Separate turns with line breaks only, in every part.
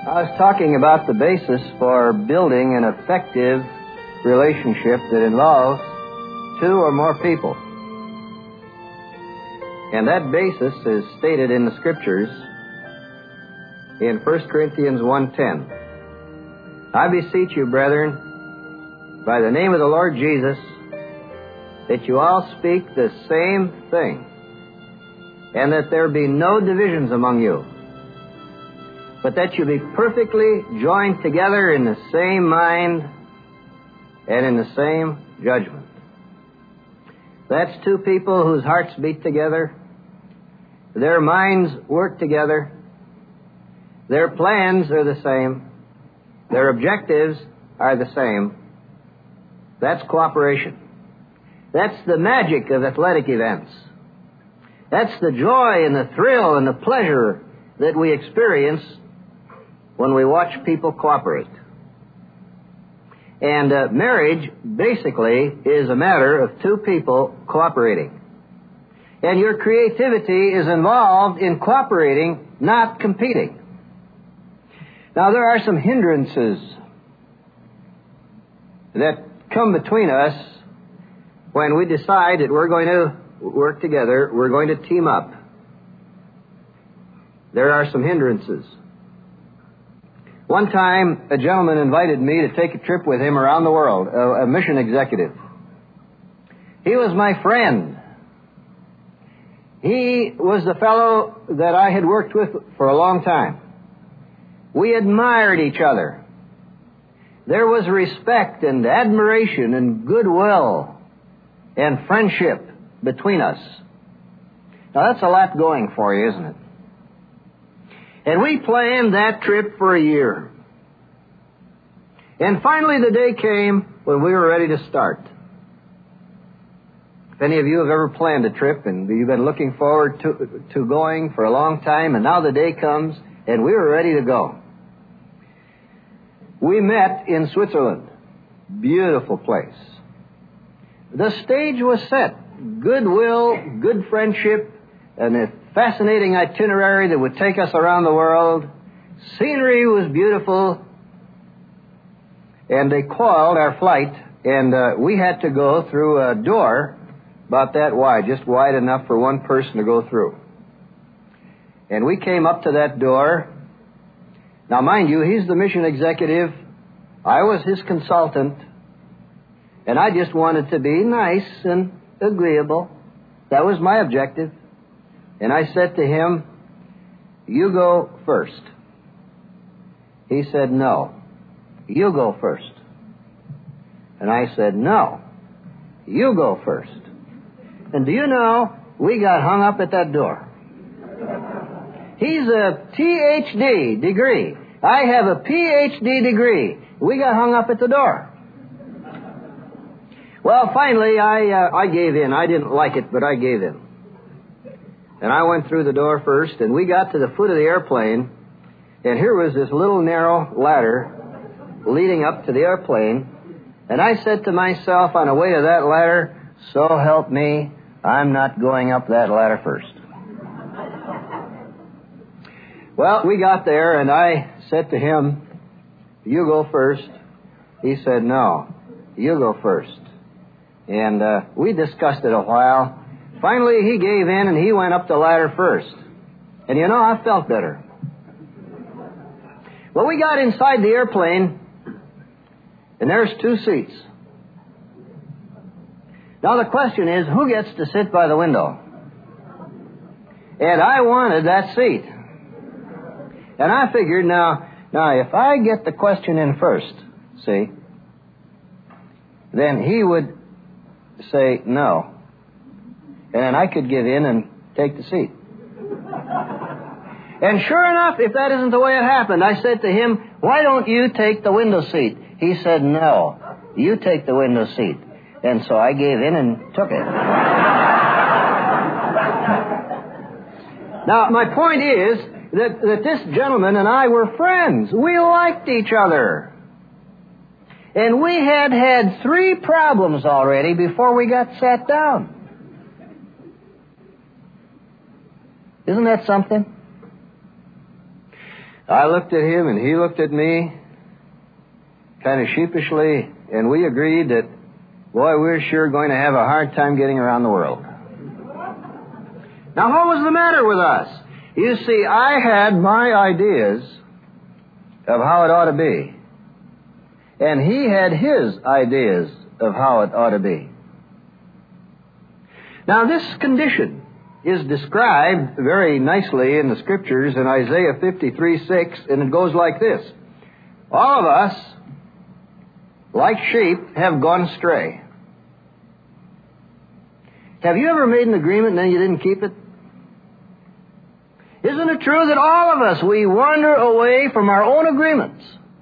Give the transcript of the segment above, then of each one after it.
I was talking about the basis for building an effective relationship that involves two or more people. And that basis is stated in the Scriptures in 1 Corinthians 1:10. I beseech you, brethren, by the name of the Lord Jesus, that you all speak the same thing, and that there be no divisions among you, but that you be perfectly joined together in the same mind and in the same judgment. That's two people whose hearts beat together, their minds work together, their plans are the same, their objectives are the same. That's cooperation. That's the magic of athletic events. That's the joy and the thrill and the pleasure that we experience when we watch people cooperate. And marriage, basically, is a matter of two people cooperating. And your creativity is involved in cooperating, not competing. Now, there are some hindrances that come between us when we decide that we're going to work together, we're going to team up. There are some hindrances. One time, a gentleman invited me to take a trip with him around the world, a mission executive. He was my friend. He was the fellow that I had worked with for a long time. We admired each other. There was respect and admiration and goodwill and friendship between us. Now, that's a lot going for you, isn't it? And we planned that trip for a year. And finally the day came when we were ready to start. If any of you have ever planned a trip and you've been looking forward to going for a long time, and now the day comes and we were ready to go. We met in Switzerland. Beautiful place. The stage was set. Goodwill, good friendship, and a fascinating itinerary that would take us around the world. Scenery was beautiful. And they coiled our flight, and we had to go through a door about that wide, just wide enough for one person to go through. And we came up to that door. Now, mind you, he's the mission executive. I was his consultant. And I just wanted to be nice and agreeable. That was my objective. And I said to him, "You go first." He said, "No, you go first." And I said, "No, you go first." And do you know, we got hung up at that door. He's a Ph.D. degree. I have a Ph.D. degree. We got hung up at the door. Well, finally, I gave in. I didn't like it, but I gave in. And I went through the door first, and we got to the foot of the airplane, and here was this little narrow ladder leading up to the airplane, and I said to myself on the way to that ladder, "So help me, I'm not going up that ladder first." Well, we got there, and I said to him, "You go first." He said, "No, you go first." And we discussed it a while. Finally, he gave in, and he went up the ladder first. And you know, I felt better. Well, we got inside the airplane, and there's two seats. Now, the question is, who gets to sit by the window? And I wanted that seat. And I figured, now, if I get the question in first, see, then he would say no. And then I could give in and take the seat. And sure enough, if that isn't the way it happened, I said to him, "Why don't you take the window seat?" He said, "No, you take the window seat." And so I gave in and took it. Now, my point is that this gentleman and I were friends. We liked each other. And we had 3 problems already before we got sat down. Isn't that something? I looked at him and he looked at me, kind of sheepishly, and we agreed that, boy, we're sure going to have a hard time getting around the world. Now, what was the matter with us? You see, I had my ideas of how it ought to be, and he had his ideas of how it ought to be. Now, this condition is described very nicely in the Scriptures in Isaiah 53:6, and it goes like this. All of us, like sheep, have gone astray. Have you ever made an agreement and then you didn't keep it? Isn't it true that all of us, we wander away from our own agreements?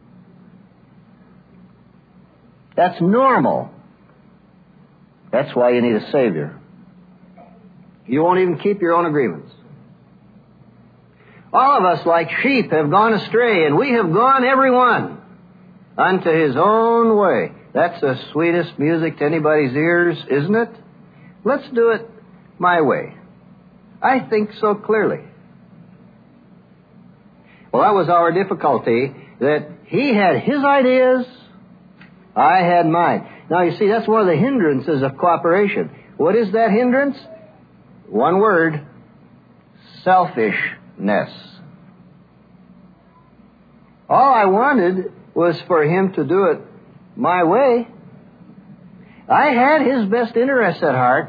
That's normal. That's why you need a Savior. You won't even keep your own agreements. All of us, like sheep, have gone astray, and we have gone, every one, unto his own way. That's the sweetest music to anybody's ears, isn't it? Let's do it my way. I think so clearly. Well, that was our difficulty, that he had his ideas, I had mine. Now, you see, that's one of the hindrances of cooperation. What is that hindrance? One word: selfishness. All I wanted was for him to do it my way. I had his best interests at heart.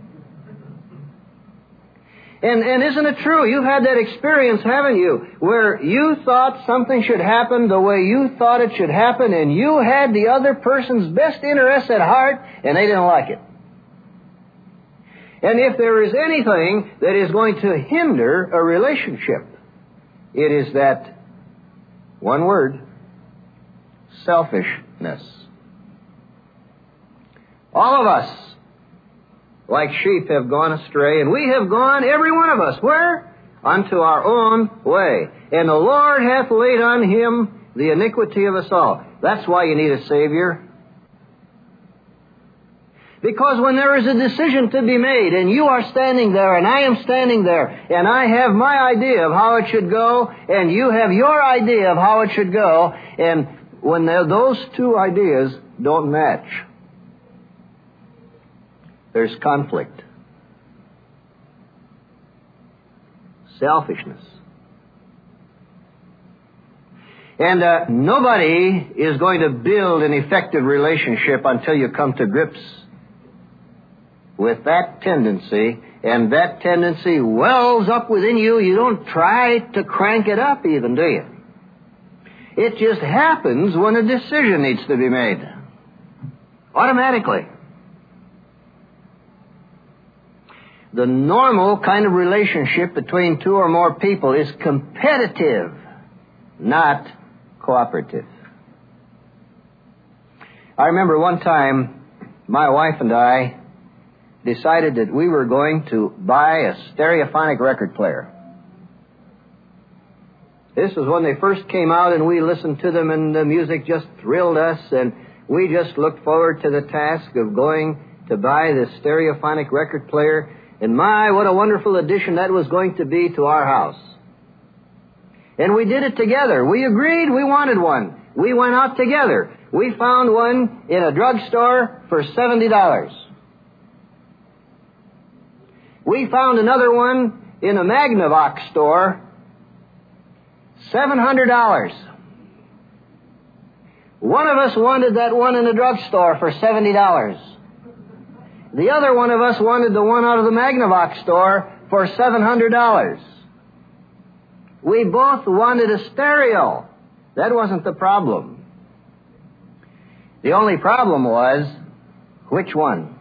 And isn't it true? You've had that experience, haven't you? Where you thought something should happen the way you thought it should happen, and you had the other person's best interests at heart, and they didn't like it. And if there is anything that is going to hinder a relationship, it is that one word: selfishness. All of us, like sheep, have gone astray, and we have gone, every one of us, where? Unto our own way. And the Lord hath laid on him the iniquity of us all. That's why you need a Savior. Because when there is a decision to be made, and you are standing there, and I am standing there, and I have my idea of how it should go, and you have your idea of how it should go, and when those two ideas don't match, there's conflict. Selfishness. And nobody is going to build an effective relationship until you come to grips with that tendency, and that tendency wells up within you. You don't try to crank it up even, do you? It just happens when a decision needs to be made. Automatically. The normal kind of relationship between two or more people is competitive, not cooperative. I remember one time my wife and I decided that we were going to buy a stereophonic record player. This was when they first came out, and we listened to them, and the music just thrilled us, and we just looked forward to the task of going to buy this stereophonic record player. And my, what a wonderful addition that was going to be to our house. And we did it together. We agreed we wanted one. We went out together. We found one in a drugstore for $70. We found another one in a Magnavox store, $700. One of us wanted that one in the drugstore for $70. The other one of us wanted the one out of the Magnavox store for $700. We both wanted a stereo. That wasn't the problem. The only problem was, which one?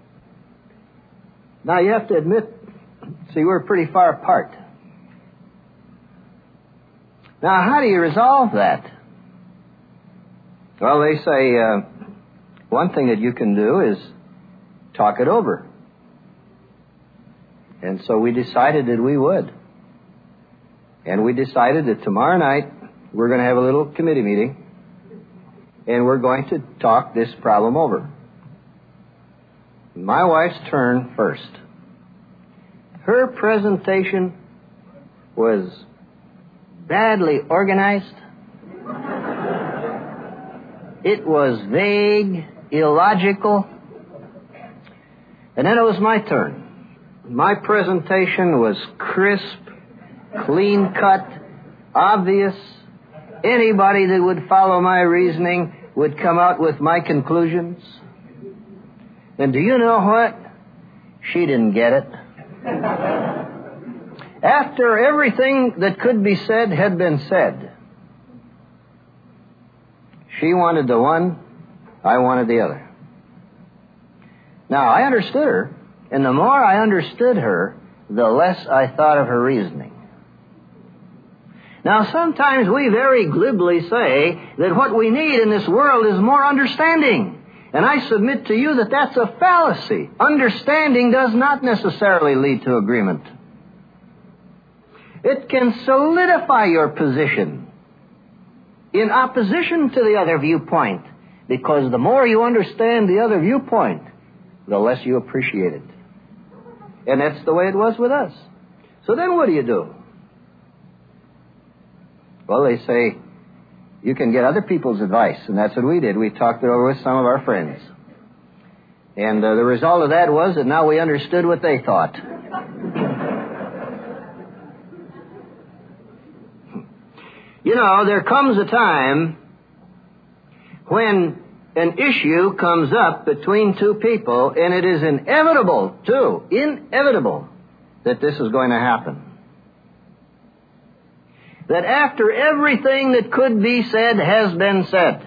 Now, you have to admit, see, we're pretty far apart. Now, how do you resolve that? Well, they say one thing that you can do is talk it over. And so we decided that we would. And we decided that tomorrow night we're going to have a little committee meeting, and we're going to talk this problem over. My wife's turn first. Her presentation was badly organized. It was vague, illogical. And then it was my turn. My presentation was crisp, clean-cut, obvious. Anybody that would follow my reasoning would come out with my conclusions. And do you know what? She didn't get it. After everything that could be said had been said, she wanted the one, I wanted the other. Now, I understood her, and the more I understood her, the less I thought of her reasoning. Now, sometimes we very glibly say that what we need in this world is more understanding. And I submit to you that that's a fallacy. Understanding does not necessarily lead to agreement. It can solidify your position in opposition to the other viewpoint, because the more you understand the other viewpoint, the less you appreciate it. And that's the way it was with us. So then what do? Well, they say, you can get other people's advice, and that's what we did. We talked it over with some of our friends. And the result of that was that now we understood what they thought. You know, there comes a time when an issue comes up between two people, and it is inevitable, too, that this is going to happen. That after everything that could be said has been said,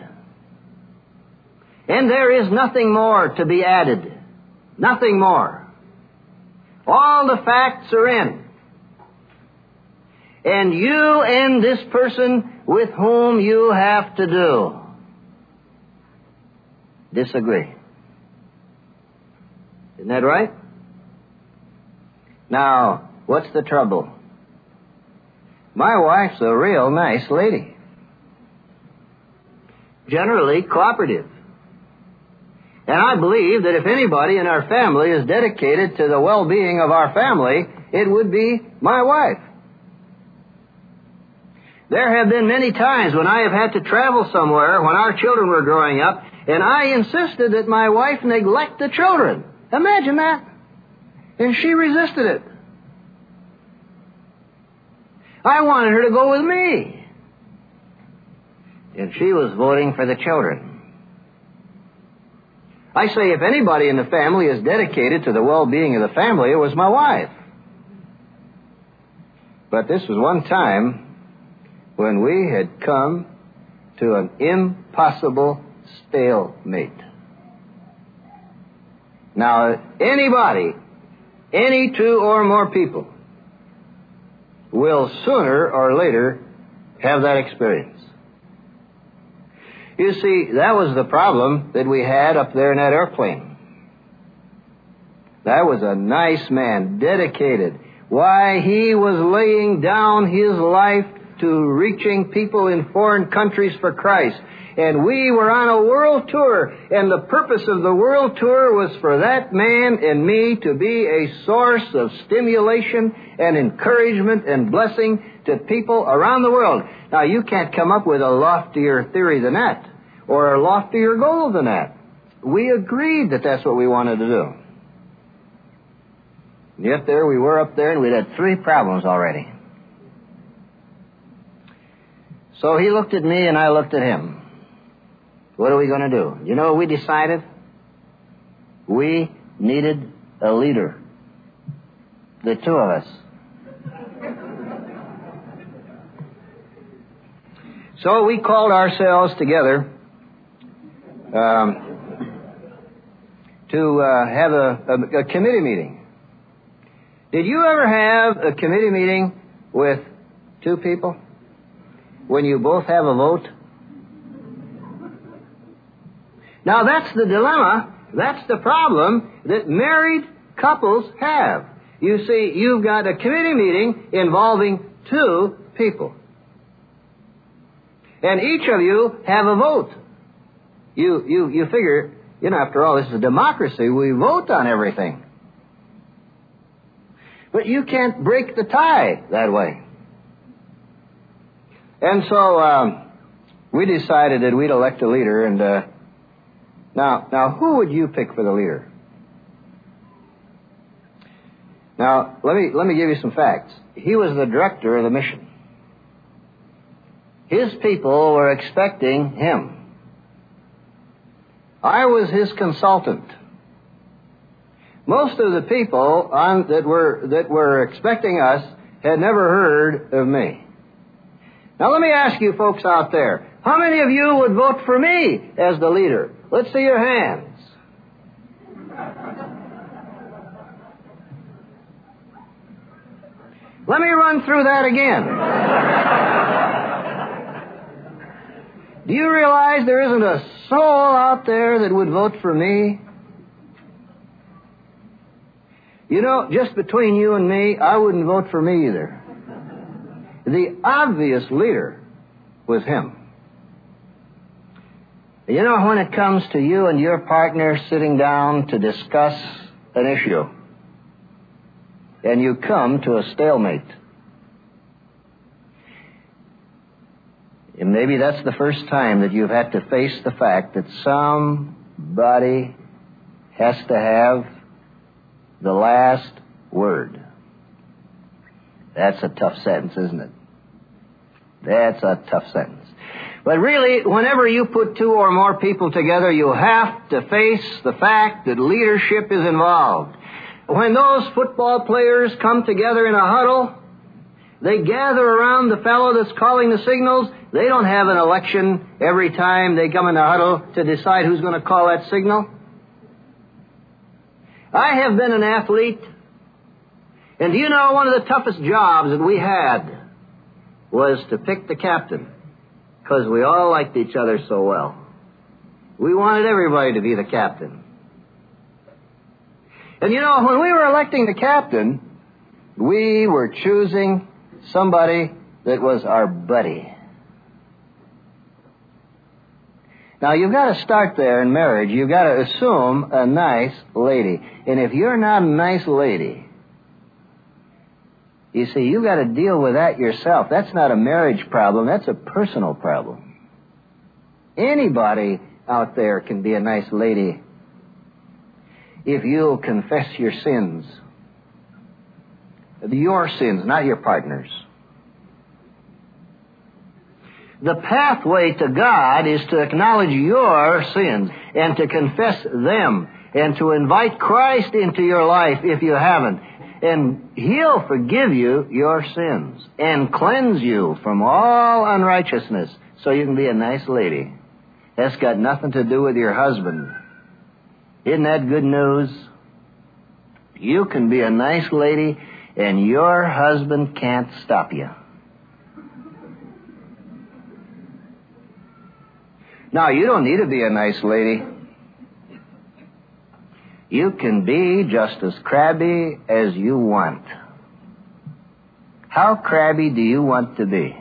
and there is nothing more to be added, nothing more. All the facts are in. And you and this person with whom you have to do disagree. Isn't that right? Now, what's the trouble? My wife's a real nice lady. Generally cooperative. And I believe that if anybody in our family is dedicated to the well-being of our family, it would be my wife. There have been many times when I have had to travel somewhere when our children were growing up, and I insisted that my wife neglect the children. Imagine that. And she resisted it. I wanted her to go with me. And she was voting for the children. I say if anybody in the family is dedicated to the well-being of the family, it was my wife. But this was one time when we had come to an impossible stalemate. Now, anybody, any two or more people, will sooner or later have that experience. You see, that was the problem that we had up there in that airplane. That was a nice man, dedicated. Why, he was laying down his life to reaching people in foreign countries for Christ. And we were on a world tour, and the purpose of the world tour was for that man and me to be a source of stimulation and encouragement and blessing to people around the world. Now, you can't come up with a loftier theory than that, or a loftier goal than that. We agreed that that's what we wanted to do. And yet there we were up there, and we'd had 3 problems already. So he looked at me, and I looked at him. What are we going to do? You know what we decided? We needed a leader. The 2 of us. So we called ourselves together to have a committee meeting. Did you ever have a committee meeting with 2 people when you both have a vote? Now, that's the dilemma, that's the problem that married couples have. You see, you've got a committee meeting involving 2 people. And each of you have a vote. You figure, you know, after all, this is a democracy. We vote on everything. But you can't break the tie that way. And so we decided that we'd elect a leader. And now, who would you pick for the leader? Now, let me give you some facts. He was the director of the mission. His people were expecting him. I was his consultant. Most of the people that were expecting us had never heard of me. Now let me ask you folks out there, how many of you would vote for me as the leader? Let's see your hands. Let me run through that again. Do you realize there isn't a soul out there that would vote for me? You know, just between you and me, I wouldn't vote for me either. The obvious leader was him. You know, when it comes to you and your partner sitting down to discuss an issue, and you come to a stalemate, and maybe that's the first time that you've had to face the fact that somebody has to have the last word. That's a tough sentence, isn't it? That's a tough sentence. But really, whenever you put two or more people together, you have to face the fact that leadership is involved. When those football players come together in a huddle, they gather around the fellow that's calling the signals. They don't have an election every time they come in a huddle to decide who's going to call that signal. I have been an athlete, and do you know one of the toughest jobs that we had was to pick the captain, because we all liked each other so well. We wanted everybody to be the captain. And you know, when we were electing the captain, we were choosing somebody that was our buddy. Now, you've got to start there in marriage. You've got to assume a nice lady. And if you're not a nice lady, you see, you've got to deal with that yourself. That's not a marriage problem. That's a personal problem. Anybody out there can be a nice lady if you'll confess your sins. Your sins, not your partner's. The pathway to God is to acknowledge your sins and to confess them and to invite Christ into your life if you haven't. And He'll forgive you your sins and cleanse you from all unrighteousness so you can be a nice lady. That's got nothing to do with your husband. Isn't that good news? You can be a nice lady and your husband can't stop you. Now, you don't need to be a nice lady. You can be just as crabby as you want. How crabby do you want to be?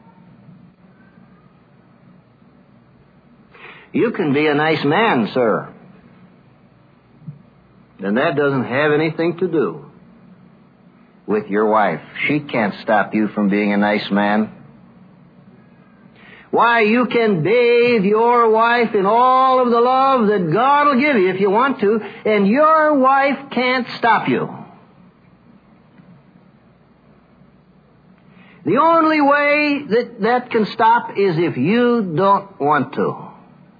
You can be a nice man, sir. And that doesn't have anything to do with your wife. She can't stop you from being a nice man. Why, you can bathe your wife in all of the love that God will give you if you want to, and your wife can't stop you. The only way that can stop is if you don't want to.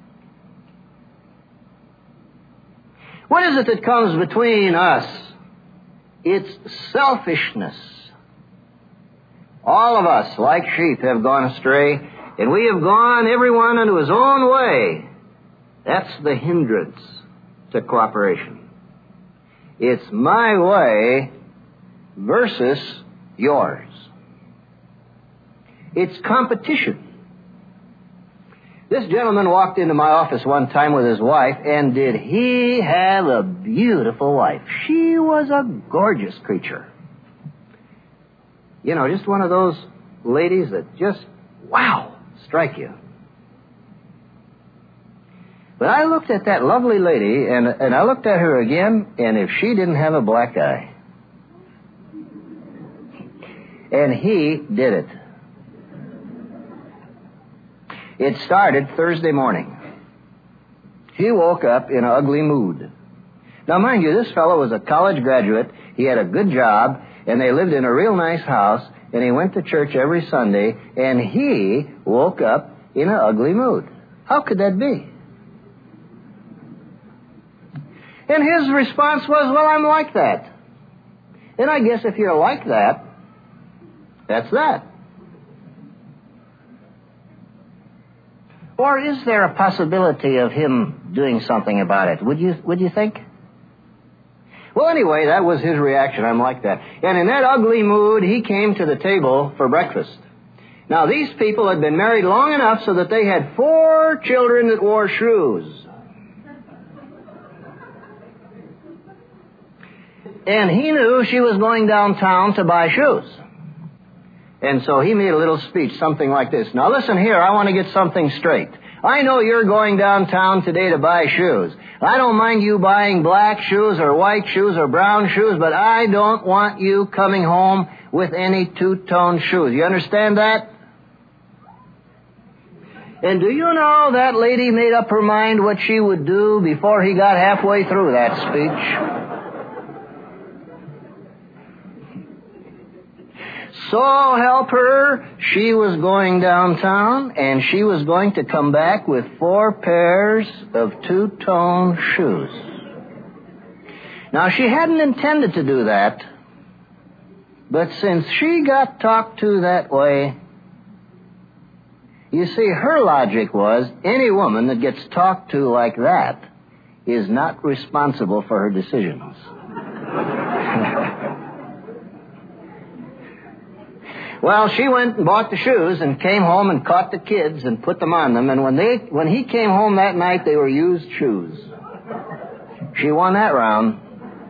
What is it that comes between us? It's selfishness. All of us, like sheep, have gone astray. And we have gone, everyone, unto his own way. That's the hindrance to cooperation. It's my way versus yours. It's competition. This gentleman walked into my office one time with his wife, and did he have a beautiful wife. She was a gorgeous creature. You know, just one of those ladies that just, wow, strike you. But I looked at that lovely lady, and I looked at her again, and if she didn't have a black eye. And he did it. It started Thursday morning. He woke up in an ugly mood. Now, mind you, this fellow was a college graduate. He had a good job, and they lived in a real nice house, and he went to church every Sunday, and he woke up in an ugly mood. How could that be? And his response was, well, I'm like that. And I guess if you're like that, that's that. Or is there a possibility of him doing something about it? Would you think? Well, anyway, that was his reaction. I'm like that. And in that ugly mood, he came to the table for breakfast. Now, these people had been married long enough so that they had 4 children that wore shoes. And he knew she was going downtown to buy shoes. And so he made a little speech, something like this. Now listen here, I want to get something straight. I know you're going downtown today to buy shoes. I don't mind you buying black shoes or white shoes or brown shoes, but I don't want you coming home with any two-tone shoes. You understand that? And do you know that lady made up her mind what she would do before he got halfway through that speech? So help her, she was going downtown, and she was going to come back with 4 pairs of two-tone shoes. Now, she hadn't intended to do that, but since she got talked to that way, you see, her logic was any woman that gets talked to like that is not responsible for her decisions. Well, she went and bought the shoes and came home and caught the kids and put them on them. And when he came home that night, they were used shoes. She won that round.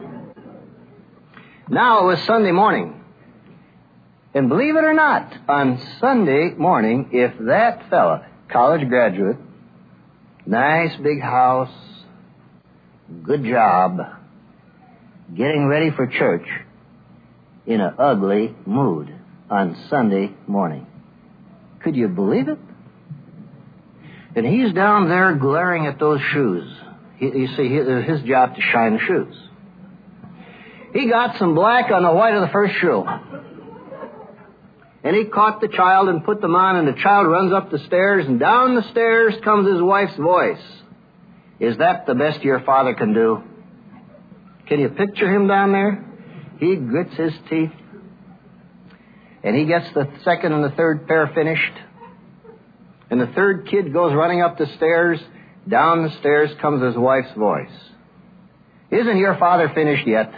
Now it was Sunday morning. And believe it or not, on Sunday morning, if that fella, college graduate, nice big house, good job, getting ready for church, in an ugly mood on Sunday morning. Could you believe it? And he's down there glaring at those shoes. You see, it was his job to shine the shoes. He got some black on the white of the first shoe. And he caught the child and put them on, and the child runs up the stairs, and down the stairs comes his wife's voice. Is that the best your father can do? Can you picture him down there? He grits his teeth. And he gets the second and the third pair finished. And the third kid goes running up the stairs. Down the stairs comes his wife's voice. Isn't your father finished yet?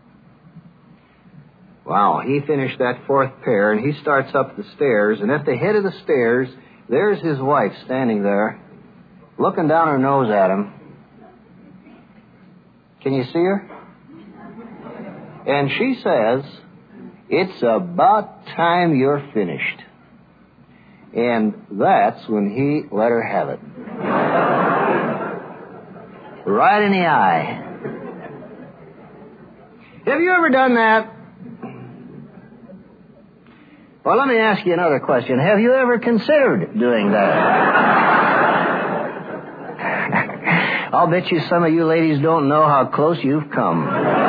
Wow, he finished that 4th pair, and he starts up the stairs. And at the head of the stairs, there's his wife standing there, looking down her nose at him. Can you see her? And she says, "It's about time you're finished." And that's when he let her have it. Right in the eye. Have you ever done that? Well, let me ask you another question. Have you ever considered doing that? I'll bet you some of you ladies don't know how close you've come.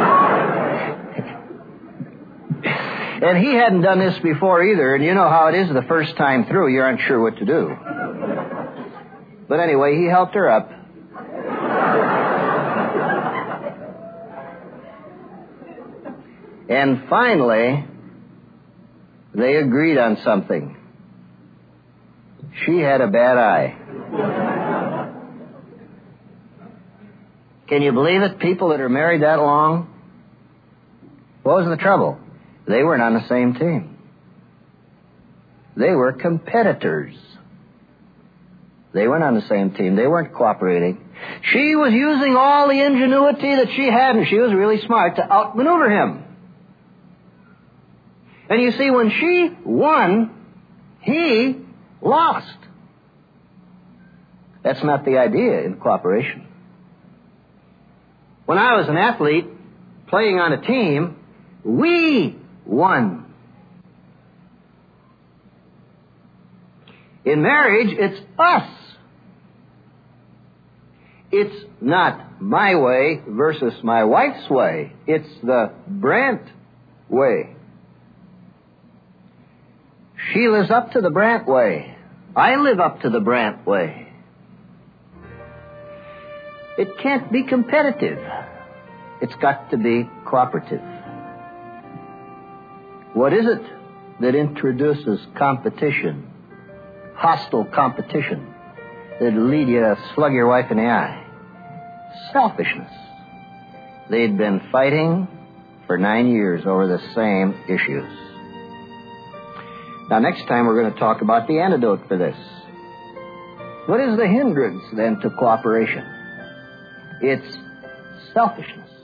And he hadn't done this before either, and you know how it is the first time through, you're unsure what to do. But anyway, he helped her up. And finally, they agreed on something. She had a bad eye. Can you believe it? People that are married that long? What was the trouble? They weren't on the same team. They were competitors. They weren't on the same team. They weren't cooperating. She was using all the ingenuity that she had, and she was really smart to outmaneuver him. And you see, when she won, he lost. That's not the idea in cooperation. When I was an athlete playing on a team, we won. In marriage, it's us. It's not my way versus my wife's way. It's the Brant way. She lives up to the Brant way. I live up to the Brant way. It can't be competitive. It's got to be cooperative. What is it that introduces competition, hostile competition, that'll lead you to slug your wife in the eye? Selfishness. They'd been fighting for 9 years over the same issues. Now, next time we're going to talk about the antidote for this. What is the hindrance, then, to cooperation? It's selfishness.